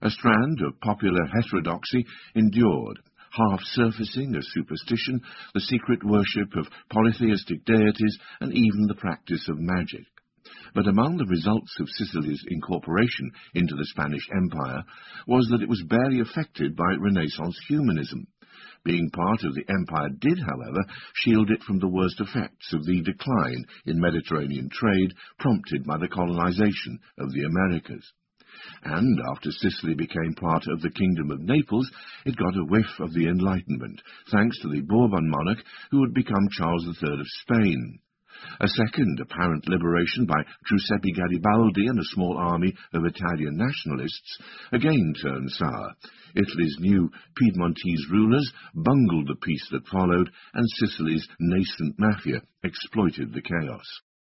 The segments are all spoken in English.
A strand of popular heterodoxy endured, half-surfacing as superstition, the secret worship of polytheistic deities, and even the practice of magic. But among the results of Sicily's incorporation into the Spanish Empire was that it was barely affected by Renaissance humanism. Being part of the empire did, however, shield it from the worst effects of the decline in Mediterranean trade prompted by the colonization of the Americas. And after Sicily became part of the Kingdom of Naples, it got a whiff of the Enlightenment, thanks to the Bourbon monarch who had become Charles III of Spain. A second apparent liberation by Giuseppe Garibaldi and a small army of Italian nationalists again turned sour. Italy's new Piedmontese rulers bungled the peace that followed, and Sicily's nascent mafia exploited the chaos.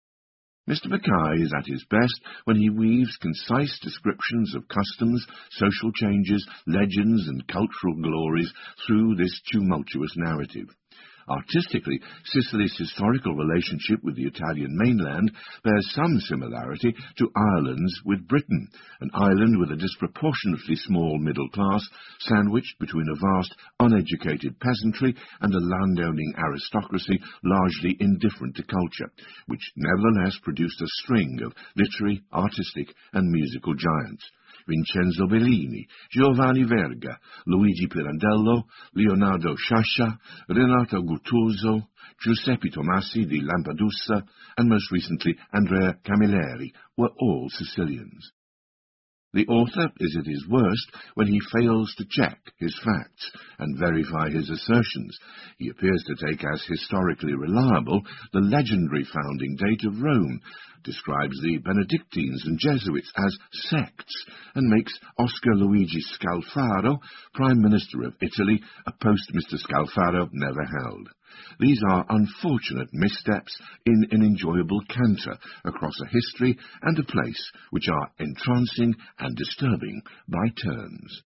Mr. Mackay is at his best when he weaves concise descriptions of customs, social changes, legends, and cultural glories through this tumultuous narrative. Artistically, Sicily's historical relationship with the Italian mainland bears some similarity to Ireland's with Britain, an island with a disproportionately small middle class, sandwiched between a vast, uneducated peasantry and a landowning aristocracy largely indifferent to culture, which nevertheless produced a string of literary, artistic, and musical giants. Vincenzo Bellini, Giovanni Verga, Luigi Pirandello, Leonardo Sciascia, Renato Guttuso, Giuseppe Tomasi di Lampedusa, and most recently Andrea Camilleri were all Sicilians. The author is at his worst when he fails to check his facts and verify his assertions. He appears to take as historically reliable the legendary founding date of Rome, describes the Benedictines and Jesuits as sects, and makes Oscar Luigi Scalfaro Prime Minister of Italy, a post Mr. Scalfaro never held. These are unfortunate missteps in an enjoyable canter across a history and a place which are entrancing and disturbing by turns.